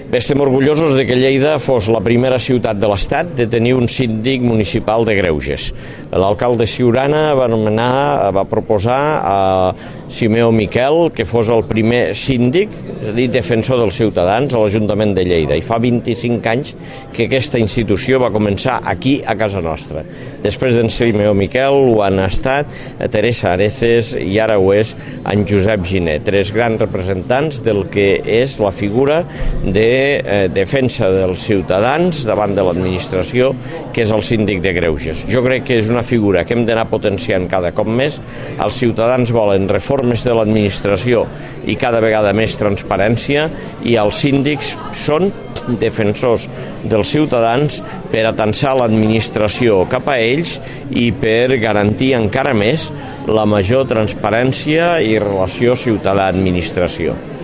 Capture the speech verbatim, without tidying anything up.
Bé, estem orgullosos de que Lleida fos la primera ciutat de l'Estat de tenir un síndic municipal de greuges. L'alcalde Ciurana va nomenar, va proposar a Simeó Miquel que fos el primer síndic, és a dir, defensor dels ciutadans a l'Ajuntament de Lleida. I fa vint-i-cinc anys que aquesta institució va començar aquí, a casa nostra. Després d'en Simeó Miquel ho han estat Teresa Areces i ara ho és en Josep Giner, tres grans representants del que és la figura de eh, defensa dels ciutadans davant de l'administració, que és el síndic de greuges. Jo crec que és una figura que hem d'anar potenciant cada cop més. Els ciutadans volen reformes de l'administració i cada vegada més transparència, i els síndics són defensors dels ciutadans per atansar l'administració cap a ells i per garantir encara més la major transparència i relació ciutadà-administració.